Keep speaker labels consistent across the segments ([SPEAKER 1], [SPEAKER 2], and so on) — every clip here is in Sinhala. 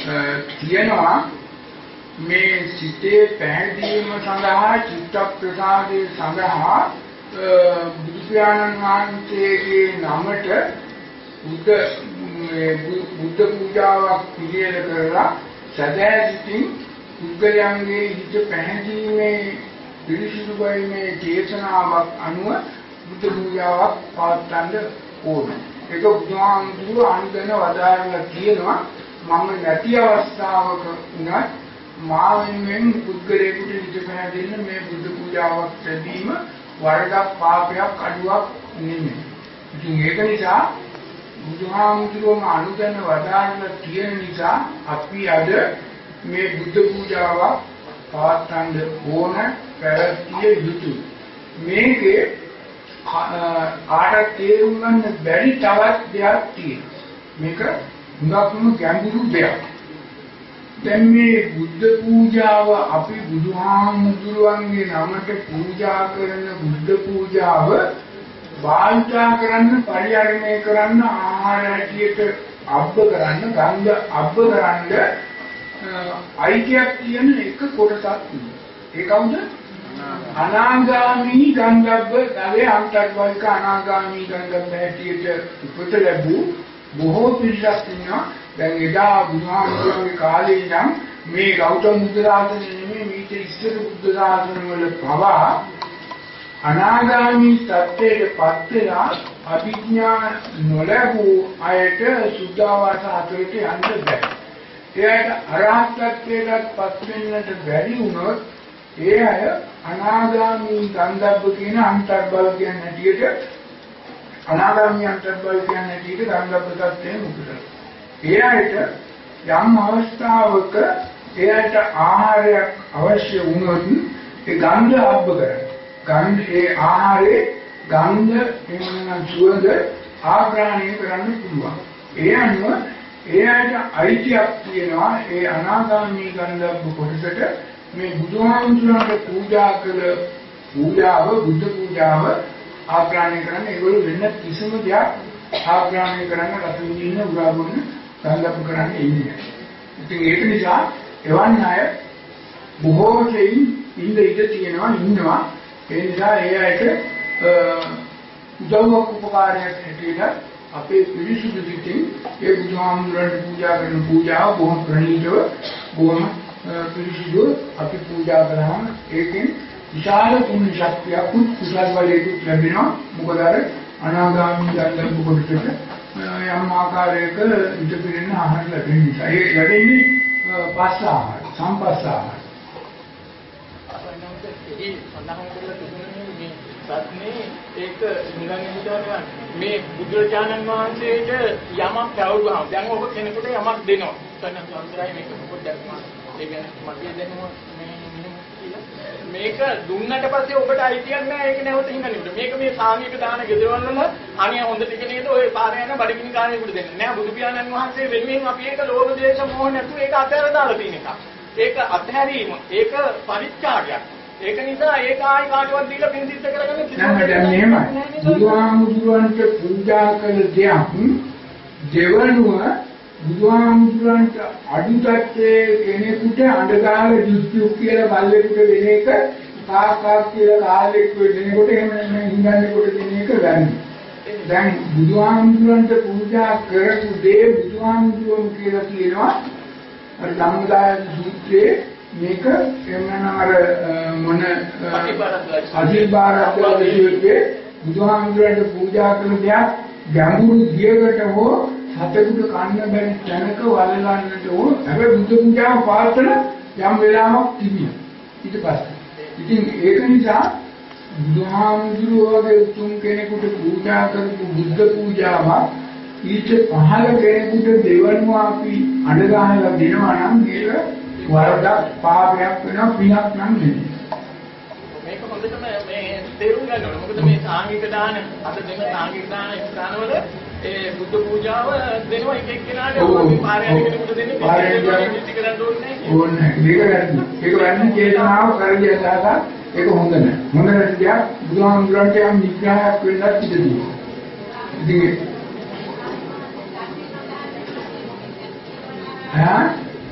[SPEAKER 1] කියනවා මේ සිතේ පැහැදීම සඳහා චිත්ත ප්‍රසාදයේ සඳහා බුදු පියාණන් වහන්සේගේ නමට බුද්ධ පූජාවක් පිළියෙල කරලා සදා සිටින් පුද්ගලයන්ගේ හිත පැහැදීමේ පිරිසිදු වීමේ චේතනාවක් අනුව බුද්ධ පූජාවක් පවත්වන්න ඕනේ. ඒක බුදුහාමුදුරුවෝ අනුගෙන වදාරලා කියනවා මම නැති අවස්ථාවක උනත් මා වෙනුවෙන් පුද්ගලයෙකුට හිත පැහැදෙන්න මේ බුද්ධ පූජාවක් ලැබීම වරදක් පාපයක් අඩුවක් නෙමෙයි. ඉතින් ඒක නිසා බුදුහාමුදුරුවෝ අනුගෙන වදාරලා තියෙන නිසා අපි අද මේ බුද්ධ පූජාවක් පවත්වන්න ඕන පැවැත්විය යුතුයි. මේකේ කාටත් තේරුම් ගන්න බැරි තවත් දෙයක් තියෙනවා. මේක හුඟක්ම ගැඹුරු දෙයක්. දැන් මේ බුද්ධ පූජාව අපි බුදුහාමුදුරුවන්ගේ නමට පූජා කරන බුද්ධ පූජාව භාවිතා කරන්න, පරිහරණය කරන්න, ආහාර හැටියට අබ්බ කරන්න, ගන්ධ අබ්බ කරන්න අයිතියක් තියෙන එක කොටසක් තියෙනවා. ඒ කවුද? අනාගාමී ගන්ධබ්බ ගලේ අන්තර්වල්ක අනාගාමී ගන්ධබ්බ හැටියට උපත ලැබූ බොහෝ පිරිසක් ඉන්නවා. දැන් එදා බුදුහාමුදුරුවන්ගේ කාලේ ඉඳන් මේ ගෞතම බුදු සාසනය නෙමෙයි මේක ඉස්සර බුදු සාසන වල පවා අනාගාමී තත්ත්වයටපත් වෙලා අභිඥා නොලැබූ අයට සුද්ධාවාස හතරට යන්න බැහැ. එයාට අරහත් ත්වයටපත් වෙන්නට බැරි වුණොත් ඒ අය අනාගාමී ගන්ධබ්බ කියන අන්තර්බල කියන හැටියට අනාගාමී අන්තර්බල කියන හැටියට ගන්ධබ්බ තත්ත්වයෙන් මුකුත්. ඒ අයට යම් අවස්ථාවක එයාට ආහාරයක් අවශ්‍ය වුණොත් ඒ ගන්ධ අබ්බ කරනවා. ඒ ආහාරේ ගන්ධ එමනම් සුවඳ ආග්‍රහණය කරන්න පුළුවන්. ඒ අනුව ඒ අයට අයිතියක් තියෙනවා ඒ අනාගාමී ගන්ධබ්බ කොටසට මේ බුදුහාමුදුරන්ට පූජා කළ පූජාව බුද්ධ පූජාව ආග්‍රහණය කරන්න. ඒගොල්ලෝ වෙන කිසිම දෙයක් ආග්‍රහණය කරන්න රස විඳින්න උරාගොන්න ගන්ධබ්බ කරන්න ඉන්නේ. ඉතින් ඒක නිසා එවන් අය බොහෝ දෙයින් ඉඳ තියෙනවා. ඒ නිසා ඒ අයට උදව්වක් උපකාරයක් හැටියට අපේ පිරිසිදු සිතින් ඒ බුදුහාමුදුරන්ට පූජා කරන පූජාව බොහොම ප්‍රණීතව බොහොම පිරිසිදු අපි පූජා කරාම ඒකෙන් විශාල පුණ්‍ය ශක්තියක් කුසල බලයක් ලැබෙනවා. මොකද අර අනාගාමී ගන්ධබ්බ කොටසට යම් ආකාරයක ඉඳ පිරෙන ආහාර ලැබෙන නිසා ඒ ලැබෙන්නේ පස්ස ආහාර සම්පස්ස ආහාර.
[SPEAKER 2] ඒ සඳහන් කරලා තිබුණේ මේ සත්නේ ඒක ඉඳන් හිතනවා මේ බුදුරජාණන් වහන්සේට යමක් පැවරුවාම දැන් ඔබ කෙනෙකුට යමක් දෙනවා. සන්න සම්ප්‍රදාය මේක පොඩ්ඩක් ඒ කියන්නේ මගේ දැනුම මේක දුන්නට පස්සේ ඔබට අයිතියක් නැහැ ඒක නැවත හිඟන්නට. මේක මේ සාමීක දාන ගෙදරවල වල අනිය හොඳ ටික නේද ඔය පාරේ යන බඩගිනි කාර්යයකට දෙන්නේ. නෑ බුදු පියාණන් වහන්සේ වෙනුවෙන් අපි ඒක ලෝභ දේශ මොහ නැතුව ඒක අතහැර දාලා තියෙන එක. ඒක අත්හැරීම ඒක පරිත්‍යාගයක්. ඒක නිසා ඒක ආයි කාටවත් දීලා පින් සිද්ධ කරගන්න කිසිම
[SPEAKER 1] නෑ. දැන් මෙහෙමයි. බුදුහාමුදුරන්ට පූජා කළ දෙයක් දෙවනුව බුදුහාමුදුරන්ට අඩුතත්යේ කෙනෙකුට අඬගාල ජුක්ජුක් කියලා බල්ලෙකුට දෙන එක කාකාක් කියලා කාලෙක් දෙනකොට එහෙම නෙමෙයි හිඟන්නේකොට දෙන එක ගන්න. දැන් බුදුහාමුදුරන්ට පූජා කරපු දේ බුදුහාමුදුරන් කියලා කියනවා අර ධම්මදාය සූත්‍රයේ මේක එන්නන අර මොන අදිබාරද්දේ බුදුහාමුදුරන්ට පූජා කරන දෙයක් ගැඹුරු දියකට හෝ හතෙකුට කන්න බැරි තැනක වලලන්නට ඕන. හැබැයි බුදු පූජාව පාත්තන යම් වෙලාවක් තිබිලා. ඊට පස්සේ ඉතින් ඒක නිසා බුදුහාමුදුරුවෝගේ උතුම් කෙනෙකුට පූජා කරපු බුද්ධ පූජාව ඊට පහළ කෙනෙකුට දෙවනුව අපි අඬගහලා දෙනවා නම් මේක වරදක් පාපයක් වෙනවා පිනක් නම් නෙමෙයි.
[SPEAKER 2] මේක හොඳටම මේ තේරුම් ගන්න ඕනේ. මොකද මේ සාංගික දාන අද දෙන සාංගික දාන ස්ථානවල ඒ බුද්ධ පූජාව දෙනවා එක එක්කෙනාට ඕනේ පාරයන් කෙනෙකුට දෙන්නේ පාරයන් විචි කරන්න ඕනේ නැහැ. ඕනේ. මේක වැරදි චේතනාව කරගිය සාකා ඒක හොඳ නැහැ. හොඳ නැති දෙයක් බුදුහාමුදුරන්ට යම් නිග්‍රහයක් වෙන්නත් ඉඩදී. ඉතින්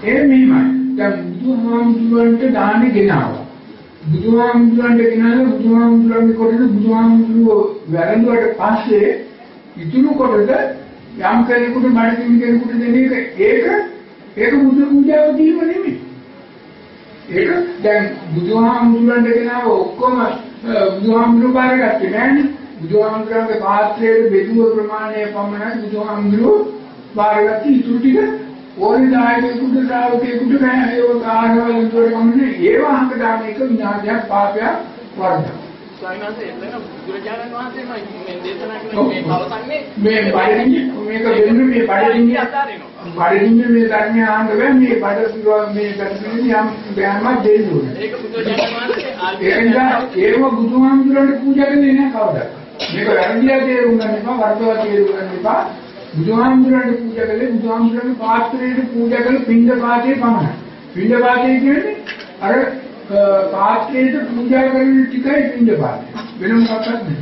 [SPEAKER 1] ඒ මෙහෙමයි. දැන් බුදුහාමුදුරන්ට දාන්නේ ගෙනාවා. බුදුහාමුදුරන්ට ගෙනාලා බුදුහාමුදුරන්ගේ කොටද බුදුහාමුදුරුවෝ වැරඳුවට පස්සේ ඉතුරු කොටද යම් කෙනෙකුට බණකින් කෙනෙකුට දෙන එක ඒක බුදු පූජාව දීම නෙමෙයි. ඒක දැන් බුදුහාමුදුරන්ට ගෙනාව ඔක්කොම බුදුහාමුදුරුවෝ බාරගත්තේ නෑනේ. බුදුහාමුදුරන්ගේ පාත්‍රයේ බෙදුව ප්‍රමාණය පමණයි බුදුහාමුදුරුවෝ බාරගත්තේ. ඉතුරු ටික ඕනි දායකයෙකුට ශ්‍රාවකයෙකුට බෑ. ඒක ආහාරවල උඩට කමන්නේ ඒව අහක දාන එක විනාශයක් පාපයක් වර්ධන.
[SPEAKER 2] සායනාත එතන බුදුරජාණන් වහන්සේම මේ දේශනා කරන මේ පවතන්නේ
[SPEAKER 1] මේ බඩගින්න මේක වෙන්නේ මේ බඩගින්න
[SPEAKER 2] අතාරිනවා.
[SPEAKER 1] බඩගින්න මේ ධර්මය ආන්න බෑ. මේ බඩ මේ පැතිරෙන්නේ යම් බෑමක් දෙන්න ඕනේ.
[SPEAKER 2] ඒක බුදුරජාණන් වහන්සේ
[SPEAKER 1] ඒ නිසා ඒව බුදුහාමුදුරන්ට පූජා කරන්නේ නැහැ කවදාවත්. මේක වැරදිලා තේරුම් ගන්න එපා, වර්ධවා තේරුම් ගන්න එපා. බුදුහාමුදුරන්ට පූජා කළේ බුදුහාමුදුරන්ගේ පාත්‍රයට පූජා කළ පින්ඩ පාතේ පමණයි. පින්ඩ පාතේ කියන්නේ අර පාත්‍රයට පූජා කරන ටිකයි පින්ඩ පාතේ. වෙන මොකක්වත් නෙමෙයි.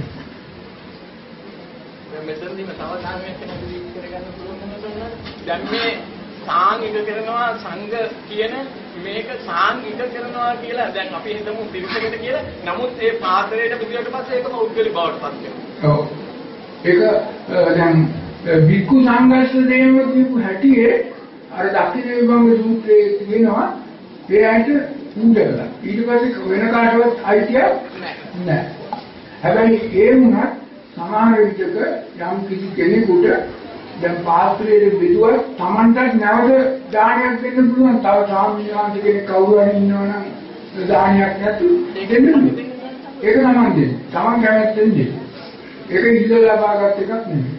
[SPEAKER 2] මෙතනදීම තව ධර්මයක් කෙනෙක් කරගන්න පුළුවන් මොනවද? දැන් මේ සාංගික කරනවා සංඝ කියන මේක සාංගික කරනවා කියලා දැන් අපි හිතමු පිරිසකට කියලා. නමුත් ඒ පාත්‍රයට බුදියට පස්සේ ඒක පෞද්ගලික බවට පත් වෙනවා. ඔව්.
[SPEAKER 1] ඒක දැන් වික්කු සංඝස්ස දේව කියපු හැටියේ අර දක්ෂිණ විභංග සූත්‍රයේ තියෙනවා ඒ ඇයිට පූජා කළා. ඊට පස්සේ වෙන කාටවත් අයිතියක් නැහැ. හැබැයි ඒ වුණත් සමහර විටක යම් කිසි කෙනෙකුට දැන් පාත්‍රයේ බෙදුවත් Tamanටත් නැවත දානයක් දෙන්න පුළුවන්. තව සාමියාන්ත කෙනෙක් කවුරු හරි ඉන්නවනම් දානයක් නැතු දෙන්න. ඒක Taman දෙන්න. Taman කැමැත්තෙන් දෙන්න. ඒක ඉල්ලලා ලබාගත් එකක් නෙමෙයි.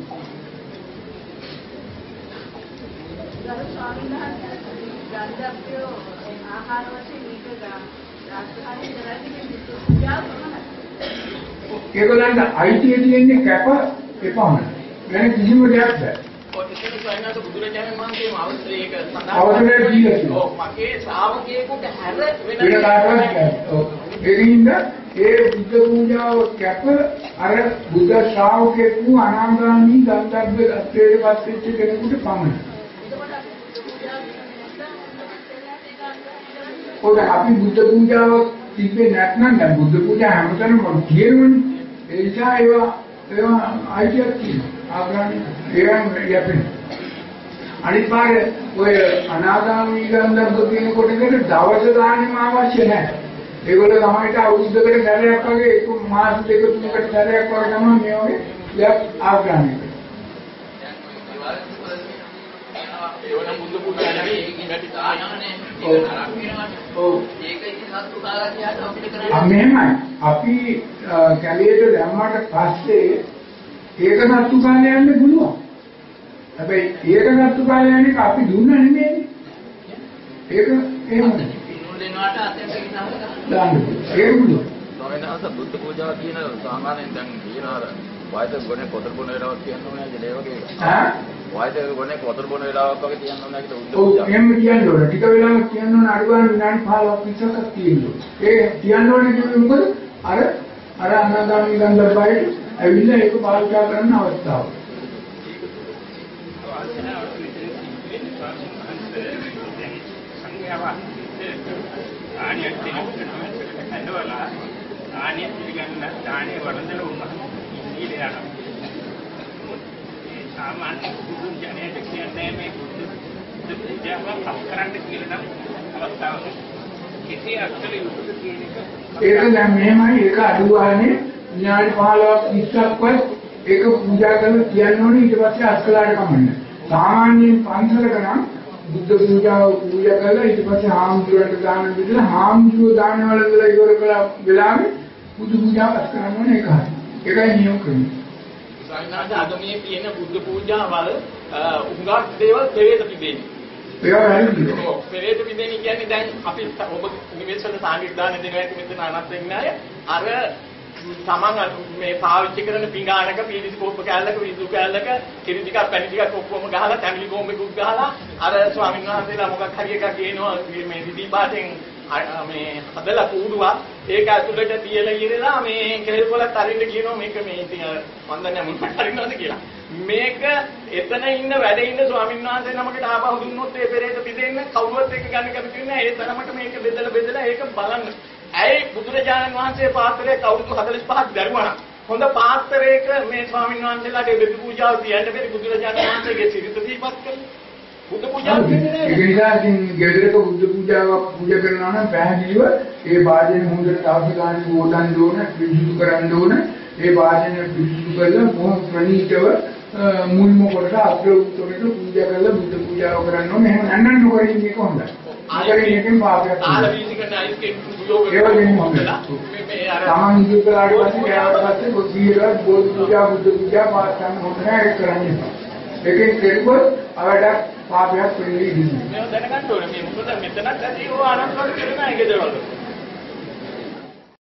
[SPEAKER 3] ආහාර වශයෙන් මේක රාජකාරී කරන්නේ පූජා කරනවා.
[SPEAKER 1] ඒගොල්ලන්ට අයිතිය තියෙන්නේ කැප එපමණයි. වෙන කිසිම දෙයක් බෑ.
[SPEAKER 2] ඔය ඉතින් සයනාත බුදුරජාණන් වහන්සේම අවශ්‍යයක
[SPEAKER 1] අවශ්‍යයි කියලා.
[SPEAKER 2] ඔව් මගේ ශ්‍රාවකයෙකුට හැර වෙන
[SPEAKER 1] කාටවත් ඔව් ඒකින්ද ඒ බුද්ධ පූජාව කැප අර බුද්ධ ශ්‍රාවකෙකු අනාගාමී ගන්ධබ්බ අත්‍රේට පත්වෙච්ච කෙනෙකුට පමණයි. ඔය අපි බුද්ධ පූජාව තිබ්බේ නැත්නම් දැන් බුද්ධ පූජා හැමතැනම තියෙනවනේ. ඒ නිසා ඒවා අයිතියක් තියෙනවා. ආග්‍රහණය ඒවන් යැපෙන. අනිත් පාරේ ඔය අනාගාමී ගන්ධබ්බ කියන කොටකට දවස් දාන්නෙම අවශ්‍ය නැහැ. ඒගොල්ලෝ ළමයිට අවුරුද්දකට සැරයක් වගේ එක මාස දෙක තුනකට සැරයක් වගේ තමයි මේ වගේ දෙයක් ආග්‍රහණය කරන්නේ.
[SPEAKER 2] ඒවනම් බුද්ධ පූජා නෙවෙයි ඒකේ වැඩි ආයතනනේ ඒක තරක් වෙනවා. ඔව් ඒක ඉතින් සත්තු කාලා කියාට අපිට කරන්නේ.
[SPEAKER 1] මෙහෙමයි. අපි කැලේට දැම්මට පස්සේ ඒක සත්තු කාලේ යන්න පුළුවන්. හැබැයි ඒක සත්තු කාලේ යන්නේ අපි දුන්න නෙමෙයි. ඒක එහෙම
[SPEAKER 2] පින්නුල් දෙනවාට අතෙන්
[SPEAKER 1] දාන්න. ඒක පුළුවන්.
[SPEAKER 4] ස්වාමීන් බුද්ධ පූජාව කියන සාමාන්‍යයෙන් දැන් කියනවා වයස ගොනේ කොතර බොන වෙලාවක් කියන්න ඕනේ නේද ඒ වගේ. වයස ගොනේ කොතර බොන වෙලාවක් වගේ කියන්න ඕනේ කියලා බුද්ධ පූජාව.
[SPEAKER 1] ඔව් එහෙම කියන්න ඕනේ. ටික වෙලාවක් කියන්න ඕනේ අඩුවන විනාඩි 15ක් 20ක් තියෙනවා. ඒ කියන්න ඕනේ කියන්නේ මොකද? අර අනාගාමී ගන්ධබ්බයි ඇවිල්ලා ඒක පාවිච්චි කරන්න අවස්ථාව.
[SPEAKER 5] ආනියක් තියෙනවා නේදවලා ආනිය පිළිගන්න දානේ වරදල වුණා ඉන්නේ යනවා ඒ සාමාන්‍ය බුදුන් ජනේට කියන්නේ මේ බුද්ධ පූජාව කරන්න කියලා නම් අවස්ථාවක් කිසි අක්ෂර යුතුද කියන
[SPEAKER 1] ඒක දැන් මෙහෙමයි ඒක අඩුවානේ විනාඩි 15ක් 20ක්වත් ඒක පූජා කරලා කියන්න ඕනේ ඊට පස්සේ අස්කලාට කමන්නේ. සාමාන්‍යයෙන් පන්සලක නම් බුද්ධ පූජාව පූජා කරලා ඊට පස්සේ හාමුදුරන්ට දාන දෙලා හාමුදුරුවෝ දාන වල ඉවර කළා වෙලාවේ බුදු පූජාව කරන්න ඕනේ ඒකයි. ඒකයි නියම ක්‍රමය.
[SPEAKER 2] සාමාන්‍යයෙන් ආගමේ තියෙන බුද්ධ පූජාවල් උඟක් දේවල් පෙරේත පිදෙන්නේ.
[SPEAKER 1] ඒවා වැරදි.
[SPEAKER 2] ඔව් පෙරේත පිදෙන්නේ කියන්නේ දැන් අපි ඔබ නිවෙස්වල සාංගික දාන දෙනවා මෙතන අනත් වෙන්නේ අය අර තමන් මේ පාවිච්චි කරන පිඟානක පීරිසි කෝප්ප කෑල්ලක විදුලි කෑල්ලක කිරි ටිකක් පැණි ටිකක් ඔක්කොම ගහලා තැඹිලි කොම්බෙකුත් ගහලා අර ස්වාමීන් වහන්සේලා මොකක් හරි එකක් ගේනවා මේ රිදී පාටෙන් මේ හදලා කූඩුවක් ඒක ඇතුළට තියලා ඉරලා මේ කෙහෙල් පොලක් අරින්න කියනවා මේක මේ ඉතින් මන් දන්නේ මොනවද අරින්නවද කියලා. මේක එතන ඉන්න වැඩ ඉන්න ස්වාමීන් වහන්සේ නමකට ආපහු දුන්නොත් ඒ පෙරේත පිටෙන්න කවුරුවත් එක්ක ගන්න කැමති නැහැ. ඒ තරමට මේක බෙදලා ඒක බලන්න. ඇයි බුදුරජාණන් වහන්සේ පාත්‍රයේ අවුරුදු 45ක් දරුවා නම් හොඳ පාත්‍රයක මේ ස්වාමීන් වහන්සේලාගේ බෙද පූජාව තියන්න බැරි බුදුරජාණන් වහන්සේගේ සිරිත දීපත් කළා. බුද්ධ පූජාව කියන්නේ නැහැ.
[SPEAKER 1] ඒ නිසා ඉතින් ගෙදරක බුද්ධ පූජාවක් පූජා කරනවා නම් පැහැදිලිව ඒ වාදයෙන් හොඳට තාපකාරී වෝදන් දෝන පිරිසිදු කරන්න ඕන. ඒ වාදයෙන් පිරිසිදු කරලා මොහොත ප්‍රණීතව මුල්ම කොට අග්‍ර උත්තරයට පූජා කරලා බුද්ධ පූජාව කරන්න ඕනේ. එහෙම නැත්නම් නොකරින් මේක හොඳයි. ආගමෙන් එකෙන් පාපයක්.
[SPEAKER 2] ආලවීසිකන අයිස්කේම් යෝග
[SPEAKER 1] කරනවා.
[SPEAKER 2] මේ අර
[SPEAKER 1] සාමාන්‍ය විද්‍යාලයට පස්සේ ගියාට පස්සේ බුද්ධියට බෝධි පූජා බුද්ධ පූජා පාස්තන් හොඳ නැහැ ඒක කරන්නේ. ඒකෙන් කෙරුවොත් අවඩක් පාපයක් වෙන්නේ ඉන්නේ.
[SPEAKER 2] මේ දැනගන්න ඕනේ මේ මොකද මෙතනත් ඇති ඕ අනන්තවල කියලා නෑ ගෙදරවල.